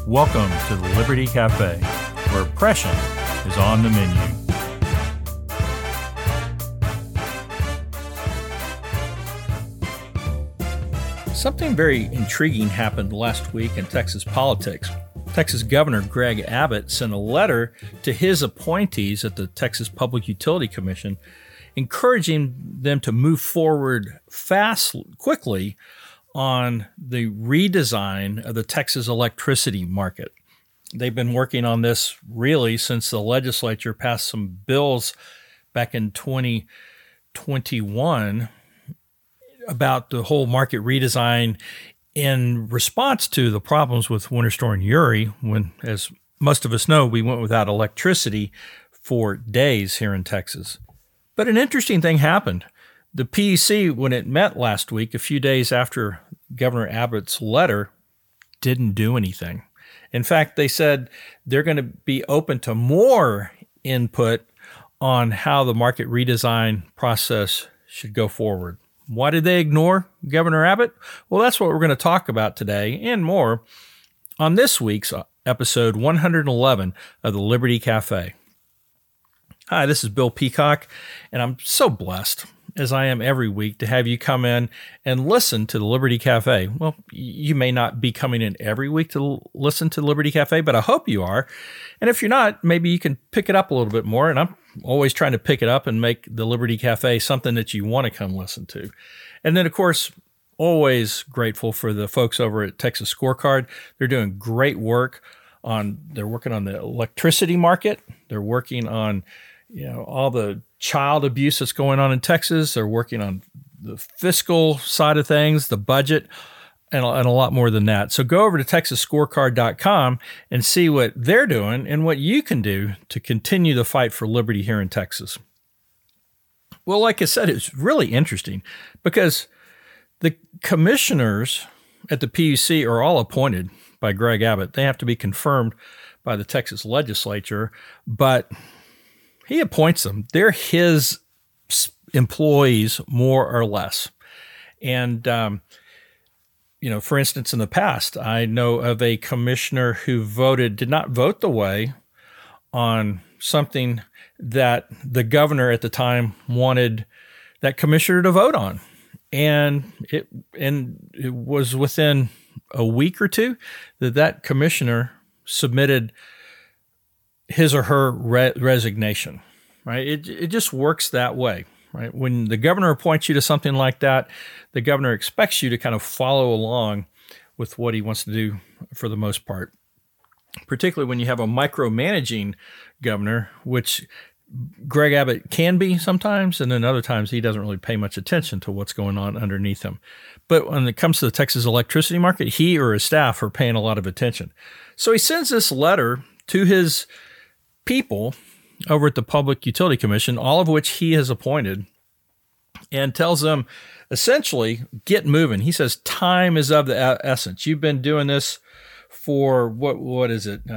Welcome to the Liberty Cafe, where oppression is on the menu. Something very intriguing happened last week in Texas politics. Texas Governor Greg Abbott sent a letter to his appointees at the Texas Public Utility Commission, encouraging them to move forward quickly on the redesign of the Texas electricity market. They've been working on this really since the legislature passed some bills back in 2021 about the whole market redesign in response to the problems with Winter Storm Uri, when, as most of us know, we went without electricity for days here in Texas. But an interesting thing happened. The PUC, when it met last week, a few days after Governor Abbott's letter, didn't do anything. In fact, they said they're going to be open to more input on how the market redesign process should go forward. Why did they ignore Governor Abbott? Well, that's what we're going to talk about today and more on this week's episode 111 of the Liberty Cafe. Hi, this is Bill Peacock, and I'm so blessed, as I am every week, to have you come in and listen to the Liberty Cafe. Well, you may not be coming in every week to listen to Liberty Cafe, but I hope you are. And if you're not, maybe you can pick it up a little bit more. And I'm always trying to pick it up and make the Liberty Cafe something that you want to come listen to. And then, of course, always grateful for the folks over at Texas Scorecard. They're doing great work they're working on the electricity market. They're working on all the child abuse that's going on in Texas. They're working on the fiscal side of things, the budget, and a lot more than that. So go over to TexasScorecard.com and see what they're doing and what you can do to continue the fight for liberty here in Texas. Well, like I said, it's really interesting because the commissioners at the PUC are all appointed by Greg Abbott. They have to be confirmed by the Texas legislature, but he appoints them. They're his employees, more or less. And, for instance, in the past, I know of a commissioner who did not vote the way on something that the governor at the time wanted that commissioner to vote on. And it was within a week or two that commissioner submitted his or her resignation, right? It just works that way, right? When the governor appoints you to something like that, the governor expects you to kind of follow along with what he wants to do for the most part, particularly when you have a micromanaging governor, which Greg Abbott can be sometimes, and then other times he doesn't really pay much attention to what's going on underneath him. But when it comes to the Texas electricity market, he or his staff are paying a lot of attention. So he sends this letter to his people over at the Public Utility Commission, all of which he has appointed, and tells them essentially, get moving. He says, time is of the essence. You've been doing this for what is it?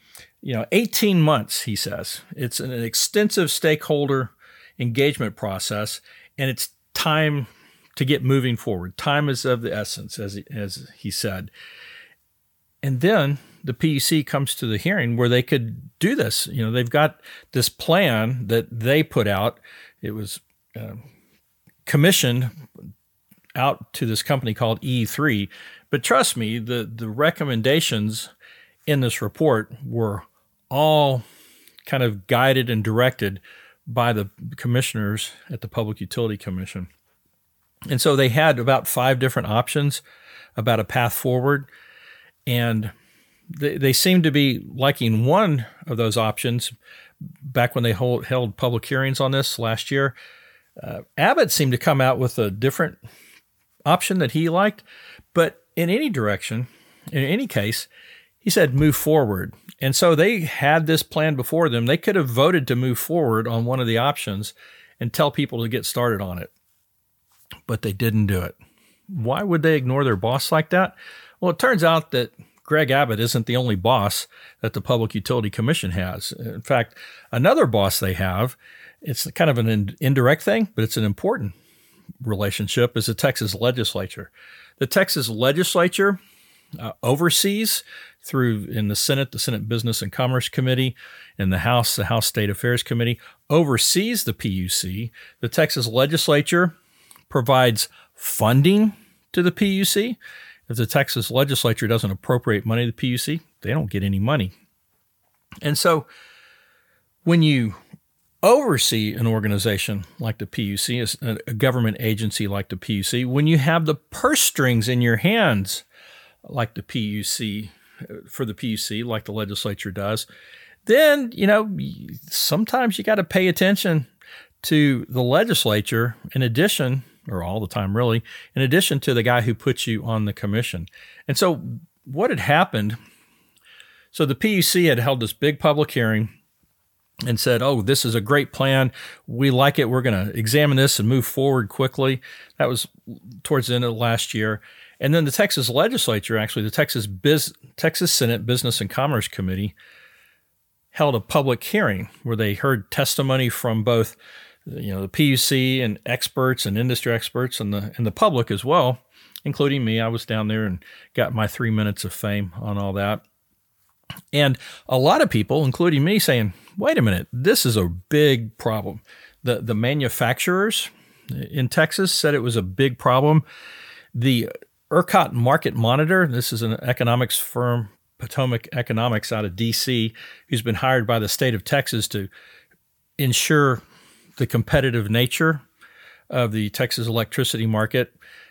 18 months, he says. It's an extensive stakeholder engagement process, and it's time to get moving forward. Time is of the essence, as he said. And then the PUC comes to the hearing where they could do this. They've got this plan that they put out. It was commissioned out to this company called E3. But trust me, the recommendations in this report were all kind of guided and directed by the commissioners at the Public Utility Commission. And so they had about 5 different options about a path forward. And they seem to be liking one of those options. Back when they held public hearings on this last year, Abbott seemed to come out with a different option that he liked. But in any direction, in any case, he said move forward. And so they had this plan before them. They could have voted to move forward on one of the options and tell people to get started on it. But they didn't do it. Why would they ignore their boss like that? Well, it turns out that Greg Abbott isn't the only boss that the Public Utility Commission has. In fact, another boss they have, it's kind of an indirect thing, but it's an important relationship, is the Texas legislature. The Texas legislature oversees through in the Senate Business and Commerce Committee, in the House State Affairs Committee, oversees the PUC. The Texas legislature provides funding to the PUC. If the Texas legislature doesn't appropriate money to the PUC, they don't get any money. And so when you oversee an organization like the PUC, a government agency like the PUC, when you have the purse strings in your hands like the PUC, for the PUC, like the legislature does, then, sometimes you got to pay attention to the legislature in addition, or all the time really, in addition to the guy who puts you on the commission. And so what had happened, so the PUC had held this big public hearing and said, oh, this is a great plan. We like it. We're going to examine this and move forward quickly. That was towards the end of last year. And then the Texas legislature, actually, the Texas Senate Business and Commerce Committee held a public hearing where they heard testimony from both, the PUC and experts and industry experts and the public as well, including me. I was down there and got my 3 minutes of fame on all that. And a lot of people, including me, saying, wait a minute, this is a big problem. The manufacturers in Texas said it was a big problem. The ERCOT Market Monitor, this is an economics firm, Potomac Economics out of D.C., who's been hired by the state of Texas to ensure the competitive nature of the Texas electricity market.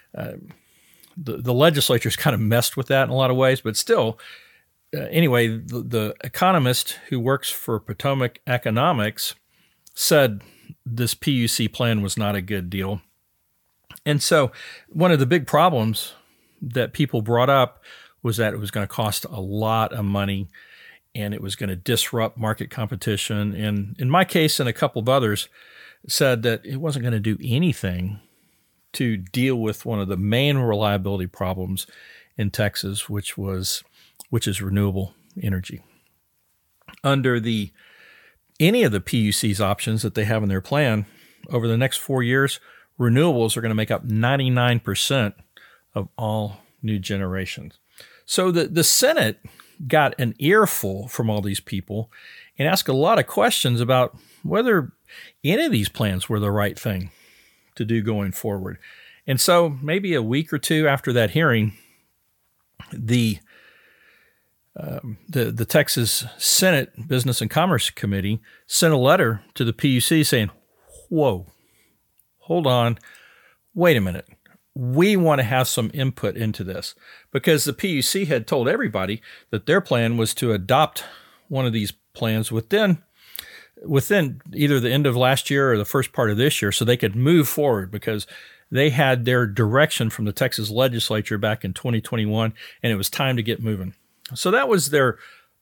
The legislature's kind of messed with that in a lot of ways, but still, anyway, the economist who works for Potomac Economics said this PUC plan was not a good deal. And so one of the big problems that people brought up was that it was going to cost a lot of money and it was going to disrupt market competition. And in my case and a couple of others said that it wasn't going to do anything to deal with one of the main reliability problems in Texas, which is renewable energy. Under any of the PUC's options that they have in their plan, over the next 4 years, renewables are going to make up 99% of all new generations. So the Senate got an earful from all these people and asked a lot of questions about whether any of these plans were the right thing to do going forward. And so maybe a week or two after that hearing, the Texas Senate Business and Commerce Committee sent a letter to the PUC saying, whoa, hold on, wait a minute. We want to have some input into this, because the PUC had told everybody that their plan was to adopt one of these plans within either the end of last year or the first part of this year so they could move forward, because they had their direction from the Texas legislature back in 2021, and it was time to get moving. So that was their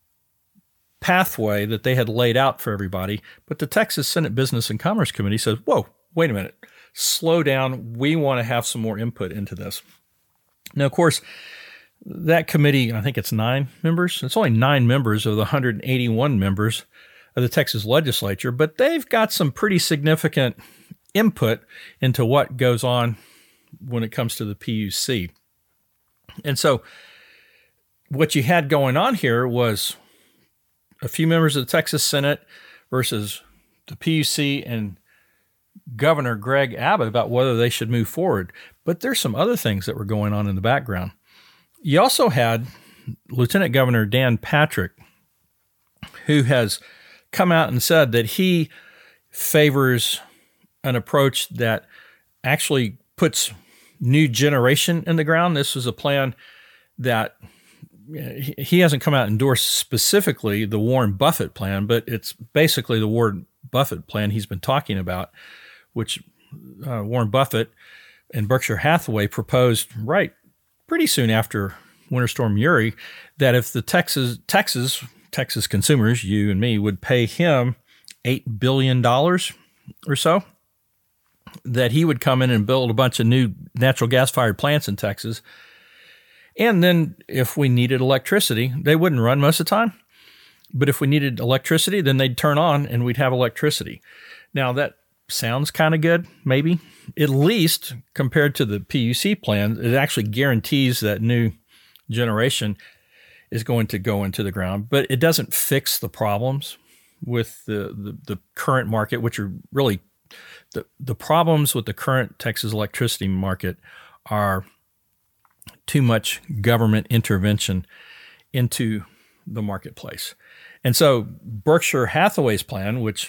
pathway that they had laid out for everybody. But the Texas Senate Business and Commerce Committee says, whoa, wait a minute. Slow down. We want to have some more input into this. Now, of course, that committee, I think it's 9 members. It's only 9 members of the 181 members of the Texas legislature, but they've got some pretty significant input into what goes on when it comes to the PUC. And so what you had going on here was a few members of the Texas Senate versus the PUC and Governor Greg Abbott about whether they should move forward. But there's some other things that were going on in the background. You also had Lieutenant Governor Dan Patrick, who has come out and said that he favors an approach that actually puts new generation in the ground. This is a plan that he hasn't come out and endorsed specifically the Warren Buffett plan, but it's basically the Warren Buffett plan he's been talking about, which Warren Buffett and Berkshire Hathaway proposed pretty soon after Winter Storm Uri, that if the Texas consumers, you and me, would pay him $8 billion or so, that he would come in and build a bunch of new natural gas-fired plants in Texas. And then if we needed electricity, they wouldn't run most of the time. But if we needed electricity, then they'd turn on and we'd have electricity. Now, that sounds kind of good, maybe. At least compared to the PUC plan, it actually guarantees that new generation is going to go into the ground, but it doesn't fix the problems with the current market, which are really the problems with the current Texas electricity market are too much government intervention into the marketplace. And so Berkshire Hathaway's plan, which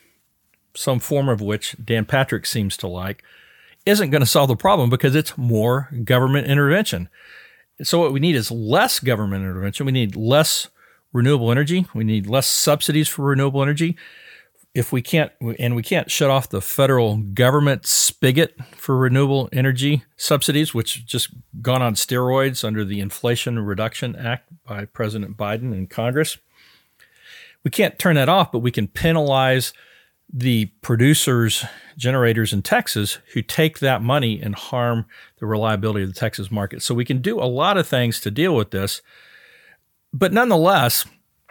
some form of which Dan Patrick seems to like, isn't going to solve the problem because it's more government intervention. So what we need is less government intervention. We need less renewable energy. We need less subsidies for renewable energy. If we can't shut off the federal government spigot for renewable energy subsidies, which just gone on steroids under the Inflation Reduction Act by President Biden and Congress. We can't turn that off, but we can penalize the producers, generators in Texas who take that money and harm the reliability of the Texas market. So we can do a lot of things to deal with this. But nonetheless,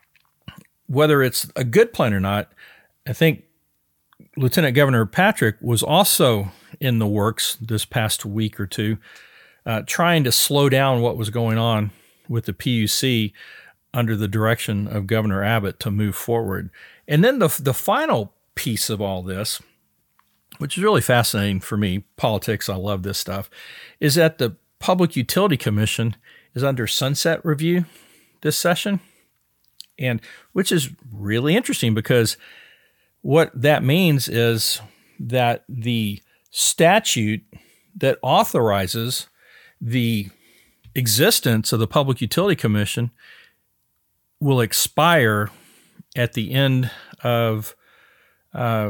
whether it's a good plan or not, I think Lieutenant Governor Patrick was also in the works this past week or two, trying to slow down what was going on with the PUC under the direction of Governor Abbott to move forward. And then the final piece of all this, which is really fascinating for me, politics, I love this stuff, is that the Public Utility Commission is under sunset review this session, and which is really interesting because what that means is that the statute that authorizes the existence of the Public Utility Commission will expire at the end of, I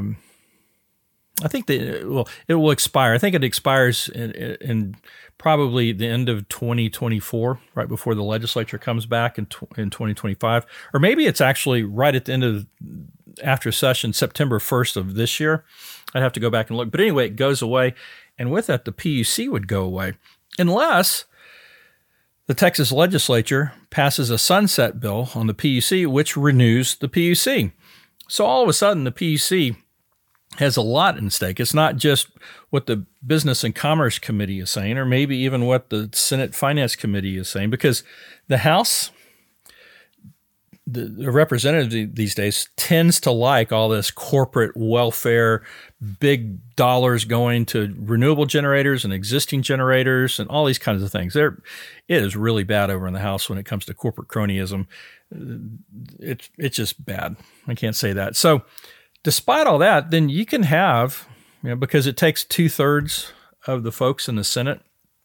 think it will expire. I think it expires in probably the end of 2024, right before the legislature comes back in 2025. Or maybe it's actually right at the end of after session, September 1st of this year. I'd have to go back and look. But anyway, it goes away. And with that, the PUC would go away unless the Texas legislature passes a sunset bill on the PUC, which renews the PUC. So all of a sudden, the PUC has a lot in stake. It's not just what the Business and Commerce Committee is saying, or maybe even what the Senate Finance Committee is saying, because the House, the representative these days, tends to like all this corporate welfare, big dollars going to renewable generators and existing generators and all these kinds of things. It is really bad over in the House when it comes to corporate cronyism. It's just bad. I can't say that. So despite all that, then you can have, because it takes 2/3 of the folks in the Senate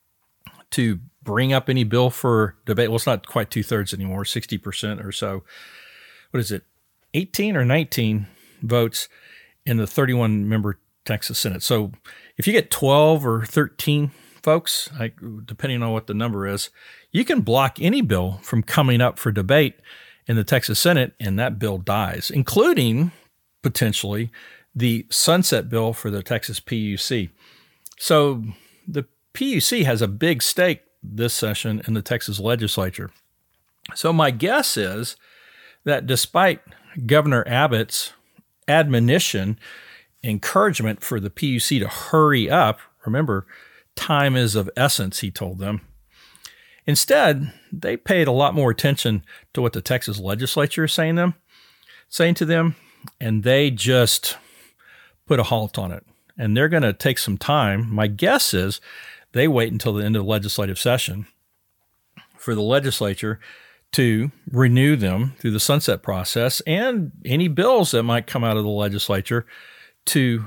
to bring up any bill for debate. Well, it's not quite 2/3 anymore, 60% or so. What is it? 18 or 19 votes in the 31-member Texas Senate. So if you get 12 or 13 folks, depending on what the number is, you can block any bill from coming up for debate in the Texas Senate, and that bill dies, including potentially the sunset bill for the Texas PUC. So the PUC has a big stake this session in the Texas legislature. So my guess is that despite Governor Abbott's admonition, encouragement for the PUC to hurry up, remember, time is of essence, he told them. Instead, they paid a lot more attention to what the Texas legislature is saying to them, and they just put a halt on it. And they're going to take some time. My guess is they wait until the end of the legislative session for the legislature to renew them through the sunset process and any bills that might come out of the legislature to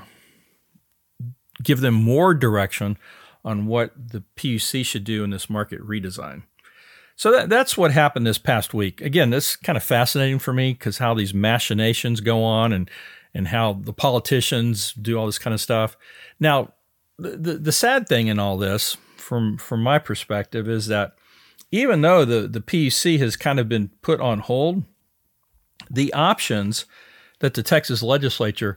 give them more direction on what the PUC should do in this market redesign. So that's what happened this past week. Again, this is kind of fascinating for me because how these machinations go on and how the politicians do all this kind of stuff. Now, the sad thing in all this, from my perspective, is that even though the PUC has kind of been put on hold, the options that the Texas legislature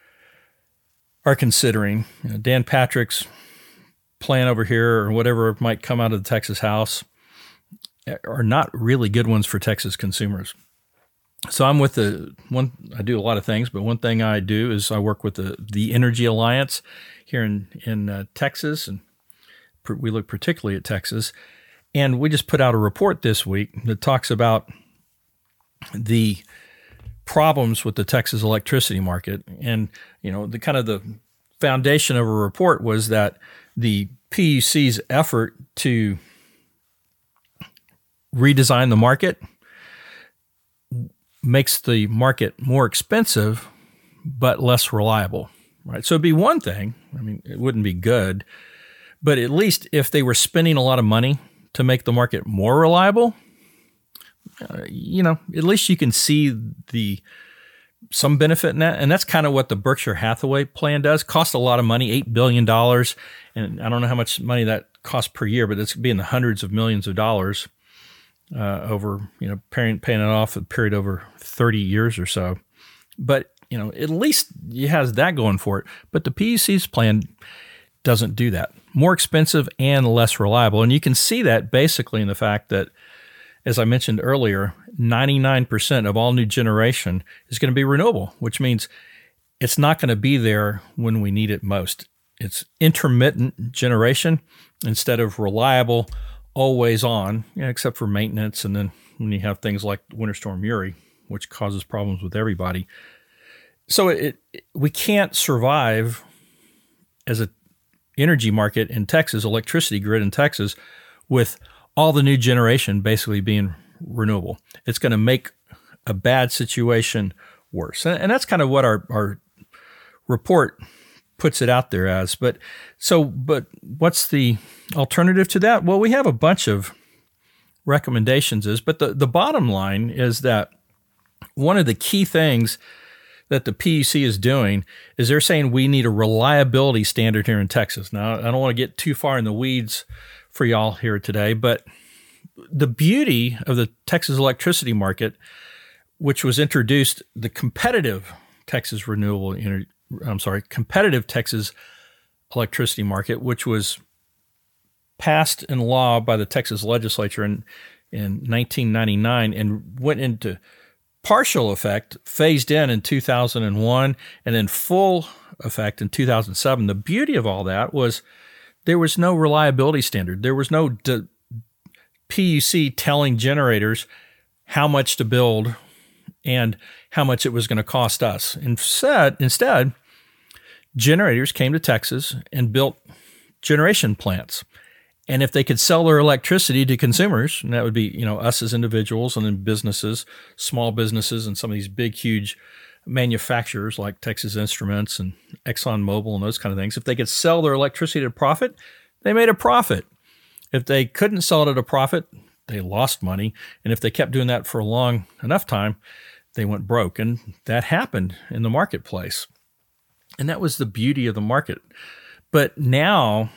are considering, Dan Patrick's plan over here or whatever might come out of the Texas House, are not really good ones for Texas consumers. So I'm with I do a lot of things, but one thing I do is I work with the Energy Alliance here in Texas, and we look particularly at Texas. And we just put out a report this week that talks about the problems with the Texas electricity market. And, the foundation of a report was that the PUC's effort to redesign the market makes the market more expensive but less reliable, right? So it'd be one thing. It wouldn't be good, but at least if they were spending a lot of money to make the market more reliable, at least you can see some benefit in that. And that's kind of what the Berkshire Hathaway plan does. Cost a lot of money, $8 billion. And I don't know how much money that costs per year, but it's going to be in the hundreds of millions of dollars over, paying it off a period over 30 years or so. But, at least it has that going for it. But the PUC's plan doesn't do that. More expensive and less reliable. And you can see that basically in the fact that, as I mentioned earlier, 99% of all new generation is going to be renewable, which means it's not going to be there when we need it most. It's intermittent generation instead of reliable, always on, except for maintenance. And then when you have things like Winter Storm Uri, which causes problems with everybody. So we can't survive as an energy market in Texas, electricity grid in Texas, with all the new generation basically being renewable. It's going to make a bad situation worse. And that's kind of what our report puts it out there as. But what's the alternative to that? Well, we have a bunch of recommendations, but the bottom line is that one of the key things that the PUC is doing is they're saying we need a reliability standard here in Texas. Now, I don't want to get too far in the weeds for y'all here today, but the beauty of the Texas electricity market, which was introduced, the competitive Texas electricity market, which was passed in law by the Texas legislature in 1999 and went into partial effect, phased in 2001, and then full effect in 2007. The beauty of all that was there was no reliability standard. There was no PUC telling generators how much to build and how much it was going to cost us. Instead, generators came to Texas and built generation plants. And if they could sell their electricity to consumers, and that would be, us as individuals and then businesses, small businesses, and some of these big, huge manufacturers like Texas Instruments and ExxonMobil and those kind of things, if they could sell their electricity at a profit, they made a profit. If they couldn't sell it at a profit, they lost money. And if they kept doing that for a long enough time, they went broke. And that happened in the marketplace. And that was the beauty of the market. But now,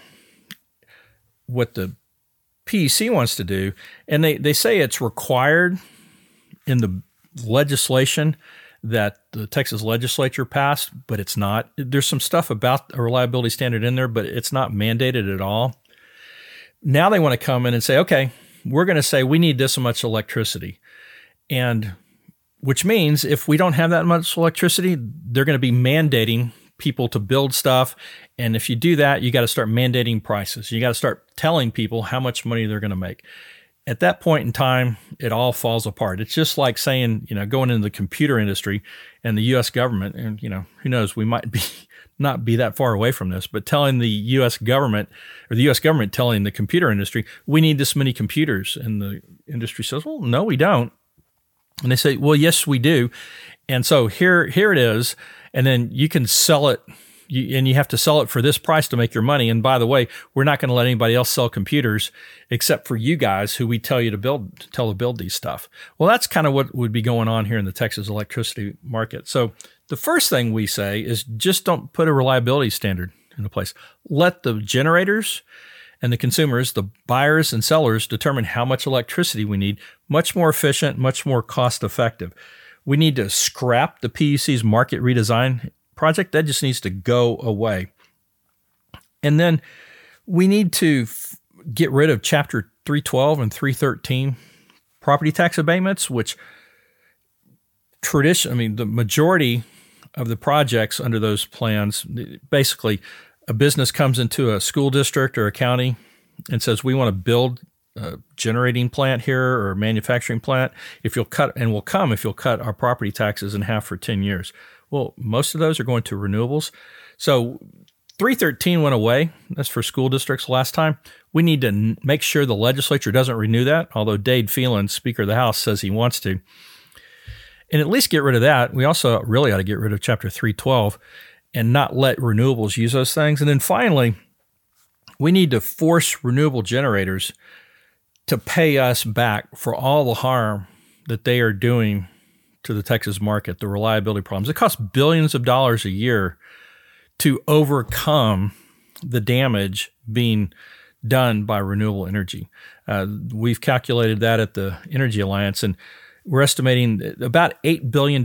what the PUC wants to do, and they say it's required in the legislation that the Texas legislature passed, but it's not. There's some stuff about a reliability standard in there, but it's not mandated at all. Now they want to come in and say, okay, we're going to say we need this much electricity. And which means if we don't have that much electricity, they're going to be mandating people to build stuff. And if you do that, you got to start mandating prices. You got to start telling people how much money they're going to make. At that point in time, it all falls apart. It's just like saying, going into the computer industry and the U.S. government, and, who knows, we might not be that far away from this, but telling the U.S. government or the U.S. government telling the computer industry, we need this many computers. And the industry says, well, no, we don't. And they say, well, yes, we do. And so here it is. And then you can sell it, and you have to sell it for this price to make your money. And by the way, we're not going to let anybody else sell computers except for you guys who we tell to build these stuff. Well, that's kind of what would be going on here in the Texas electricity market. So the first thing we say is just don't put a reliability standard into place. Let the generators and the consumers, the buyers and sellers, determine how much electricity we need. Much more efficient, much more cost effective. We need to scrap the PUC's market redesign project. That just needs to go away. And then we need to get rid of Chapter 312 and 313 property tax abatements, which the majority of the projects under those plans, basically a business comes into a school district or a county and says, we want to build generating plant here or a manufacturing plant, if you'll cut our property taxes in half for 10 years. Well, most of those are going to renewables. So 313 went away. That's for school districts last time. We need to make sure the legislature doesn't renew that, although Dade Phelan, Speaker of the House, says he wants to. And at least get rid of that. We also really ought to get rid of Chapter 312 and not let renewables use those things. And then finally, we need to force renewable generators to pay us back for all the harm that they are doing to the Texas market, the reliability problems. It costs billions of dollars a year to overcome the damage being done by renewable energy. We've calculated that at the Energy Alliance, and we're estimating about $8 billion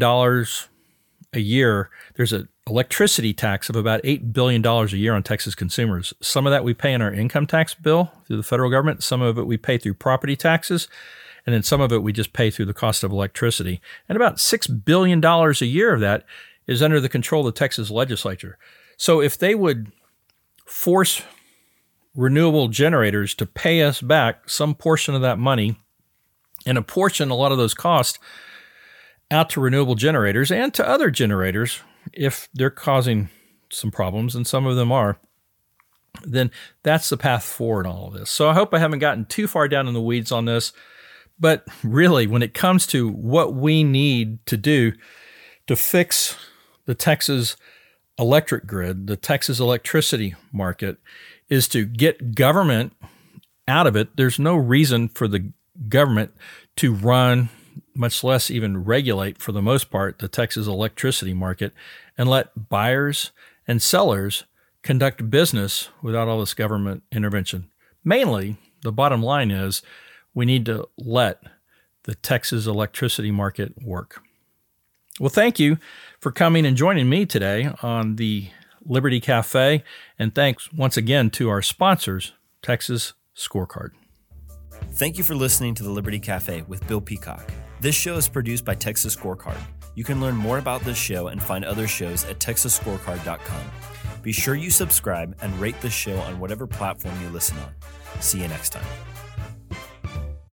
a year. There's an electricity tax of about $8 billion a year on Texas consumers. Some of that we pay in our income tax bill through the federal government. Some of it we pay through property taxes. And then some of it we just pay through the cost of electricity. And about $6 billion a year of that is under the control of the Texas legislature. So if they would force renewable generators to pay us back some portion of that money and apportion a lot of those costs out to renewable generators and to other generators, if they're causing some problems, and some of them are, then that's the path forward in all of this. So I hope I haven't gotten too far down in the weeds on this. But really, when it comes to what we need to do to fix the Texas electric grid, the Texas electricity market, is to get government out of it. There's no reason for the government to run, much less even regulate, for the most part, the Texas electricity market, and let buyers and sellers conduct business without all this government intervention. Mainly, the bottom line is we need to let the Texas electricity market work. Well, thank you for coming and joining me today on the Liberty Cafe, and thanks once again to our sponsors, Texas Scorecard. Thank you for listening to the Liberty Cafe with Bill Peacock. This show is produced by Texas Scorecard. You can learn more about this show and find other shows at texasscorecard.com. Be sure you subscribe and rate this show on whatever platform you listen on. See you next time.